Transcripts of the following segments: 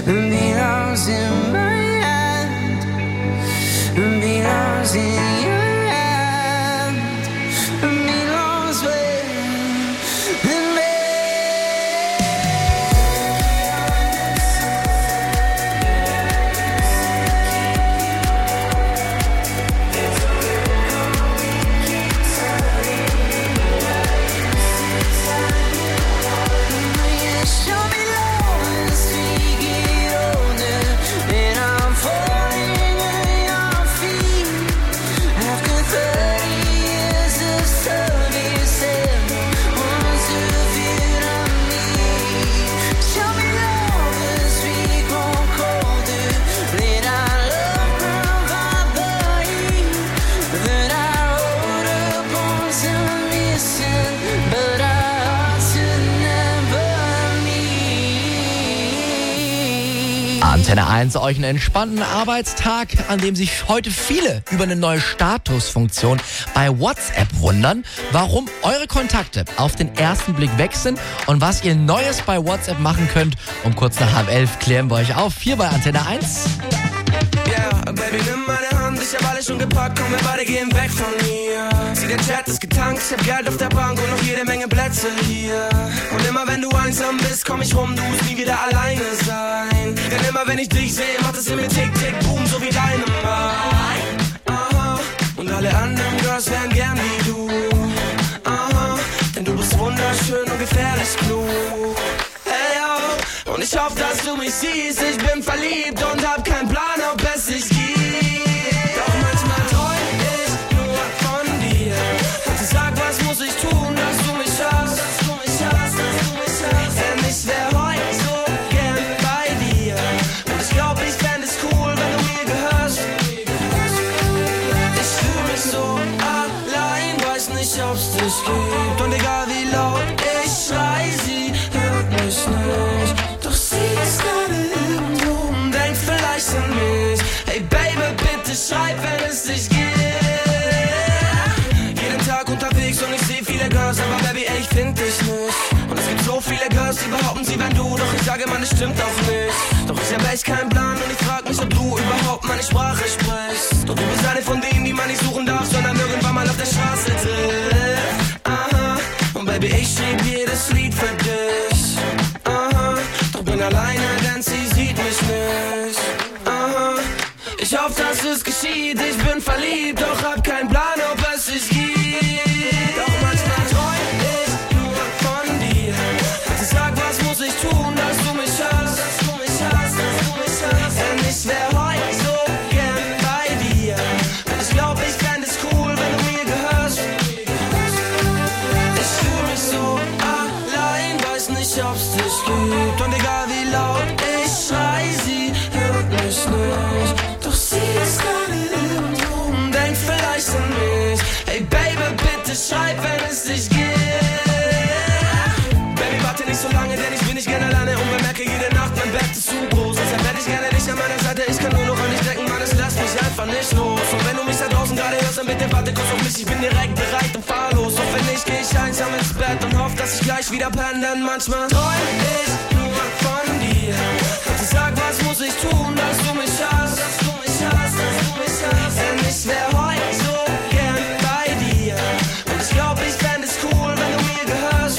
belongs in my hand, belongs in your hand, belongs with me. Show me love as we get older, and I'm falling at your feet. After 30 years of service and once of it on me. Show me love as we grow colder, let our love grow vibrate, that our older bones are missing, but our hearts will never meet. Antenne 1, euch einen entspannten Arbeitstag, an dem sich heute viele über eine neue Statusfunktion bei WhatsApp wundern, warum eure Kontakte auf den ersten Blick weg sind und was ihr Neues bei WhatsApp machen könnt. Um kurz nach 10:30 klären wir euch auf, hier bei Antenne 1. Yeah, Baby, nimm meine Hand, ich hab alles schon gepackt, komm, wir beide gehen weg von hier. Sieh, der Chat ist getankt, ich hab Geld auf der Bank und noch jede Menge Plätze hier. Und immer wenn du einsam bist, komm ich rum, du musst nie wieder alleine sein. Denn immer wenn ich dich sehe, macht es in mir tick, tick, boom, so wie deine Mind. Aha, und alle anderen Girls wären gern wie du. Aha, denn du bist wunderschön und gefährlich klug. Hey, yo, und ich hoffe, dass du mich siehst, ich bin verliebt und hab keinen Plan, ob es sich gibt. Doch manchmal träum ich nur von dir. Und sag, was muss ich tun, dass du mich hast, dass du mich hast, dass du mich hast. Denn ich wär heute so gern bei dir. Und ich glaub, ich fänd es cool, wenn du mir gehörst. Ich fühl mich so allein, weiß nicht, ob's dich gibt. Und egal wie laut ich schrei, sie hört mich nicht. Doch sie ist gerade irgendwo und denkt vielleicht an mich. Hey Baby, bitte schreib, wenn es dich gibt. Jeden Tag unterwegs und ich seh viele Girls, aber Baby, ey, ich find dich nicht. Und es gibt so viele Girls, die behaupten, sie wären du. Doch ich sage, man, es stimmt auch nicht. Doch ich hab echt keinen Plan und ich frag mich, ob du überhaupt meine Sprache sprichst. Doch du bist eine von denen, die man nicht suchen darf, sondern irgendwann mal auf der Straße trifft. Aha, und Baby, ich schrieb jedes Lied für dich. Aha, doch bin alleine, denn sie sieht mich nicht. Aha, ich hoffe, dass es geschieht, ich bin verliebt, doch hab keinen Plan, ob es sich gibt. Doch manchmal träum ich nur von dir. Bitte sag, was muss ich tun, dass du mich hast, dass du mich hast, dass du mich hast. Denn ich wär heute so gern bei dir. Und ich glaub, ich fänd es cool, wenn du mir gehörst. Ich fühl mich so allein, weiß nicht, ob's dich gibt. Und egal wie laut ich schrei, sie hört mich nicht. Doch sie ist gerade irgendwo und denkt vielleicht an mich. Hey Baby, bitte schreib, wenn es dich gibt. Baby, warte nicht so lange, denn ich bin nicht gerne alleine und bemerke jede Nacht, mein Bett ist zu groß. Deshalb hätte ich gerne dich an meiner Seite, ich kann nur noch an dich denken, Mann, es lässt mich einfach nicht los. Und wenn du mich da draußen gerade hörst, dann bitte warte kurz auf mich, ich bin direkt bereit und fahr los. Doch wenn nicht, geh ich einsam ins Bett und hoffe, dass ich gleich wieder penne, denn manchmal träum ich nur von dir. Bitte sag, was muss ich tun, dass du mich hast, dass du mich hast, dass du mich hast. Denn ich wär heute so gern bei dir. Und ich glaub, ich fänd es cool, wenn du mir gehörst.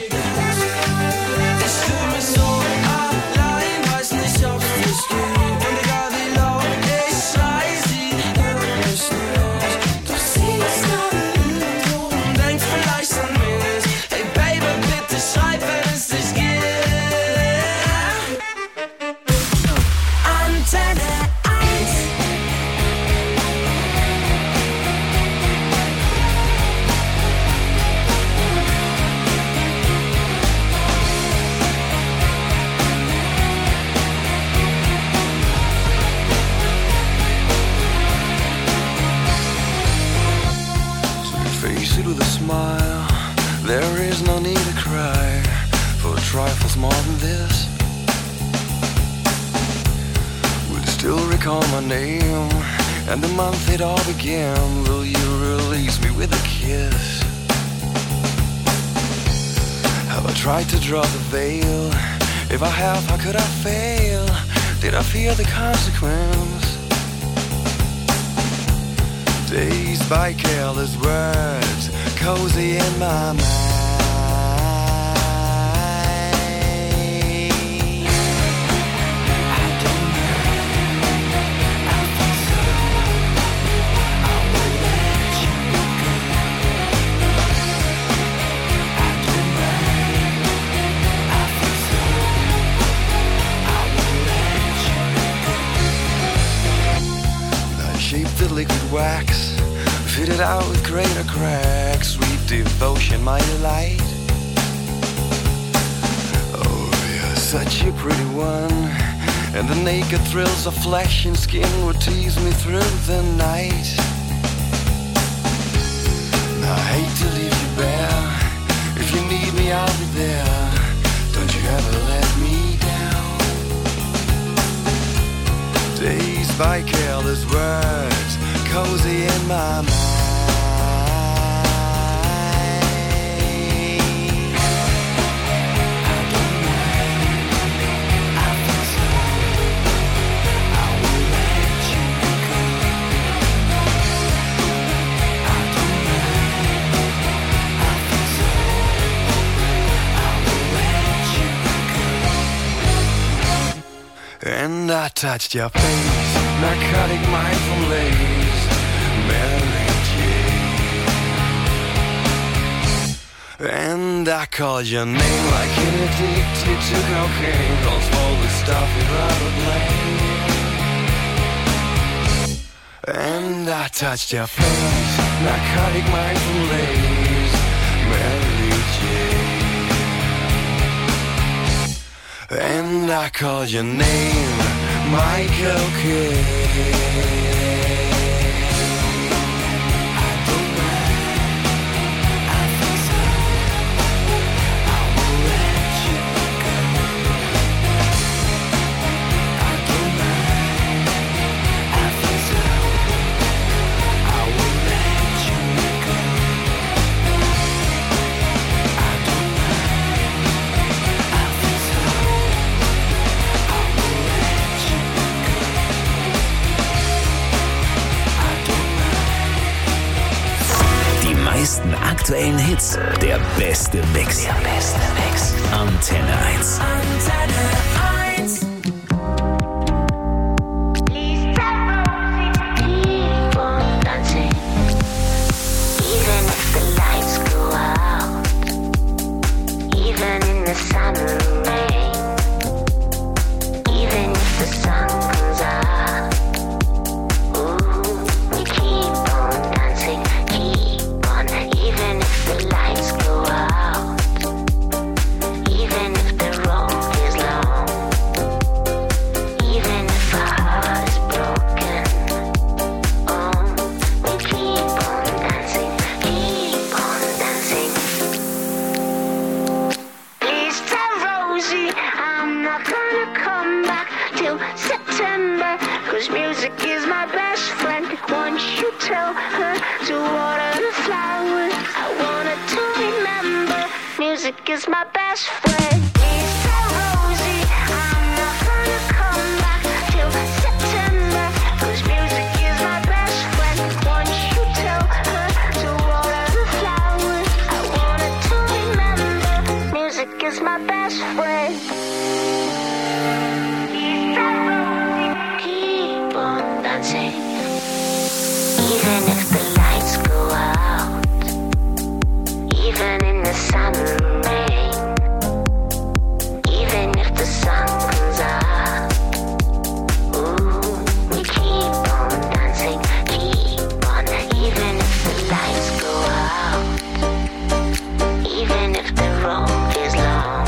Ich fühl mich so allein, weiß nicht, ob's dich gibt. Und egal wie laut ich schrei, sie hört mich nicht. Doch sie ist gerade irgendwo und denkt vielleicht an mich. Hey Baby, bitte schreib, wenn es dich gibt. Antenne 1. Face it with a smile. There is no need to cry for trifles more than this. Will you still recall my name and the month it all began? Will you release me with a kiss? Have I tried to draw the veil? If I have, how could I fail? did I fear the consequence? Dazed by careless words, cozy in my mind. The liquid wax, fitted out with greater cracks, sweet devotion, my delight. Oh, you're such a pretty one, and the naked thrills of flesh and skin would tease me through the night. Now, I hate to leave you bare, if you need me I'll be there, don't you ever let me down. Dazed by careless words, cozy in my mind. I don't mind, I feel so, I will let you go. I don't mind, I feel so, I will let you go. And I touched your face, narcotic mindful lace, Mary Jane. And I called your name like an addicted to cocaine, calls for the stuff without a blame. And I touched your face, narcotic mindful lace, Mary Jane. And I called your name, Michael Kidd. Aktuellen Hits, der beste Mix. Der beste Mix. Antenne 1. Antenne 1. Please keep on dancing, even if the lights go out, even in the summer rain, even if the sun comes out. Ooh, we keep on dancing, keep on, even if the lights go out, even if the road is long, even if our heart is broken. Oh, we keep on dancing, keep on dancing. Please tell Rosie I'm not gonna come back till September, 'cause music is my best friend. Once you tell her to water the flowers, I want her to remember music is my best friend. Please tell Rosie I'm not gonna come back till September, 'cause music is my best friend. Once you tell her to water the flowers, I want her to remember music is my best friend. Please tell Rosie, keep on dancing, even if the lights go out, even in the summer rain, even if the sun comes out. Ooh, we keep on dancing, keep on, even if the lights go out, even if the road is long,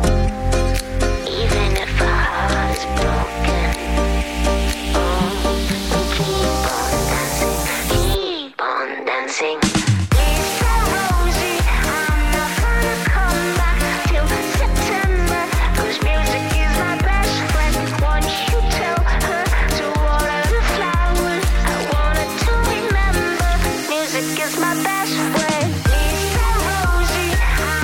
even if our heart is broken. Oh, we keep on dancing, keep on dancing. Please tell Rosie I'm not gonna come back till September, 'cause music is my best friend. Once you tell her to water the flowers, I want her to remember music is my best friend. Please tell Rosie I'm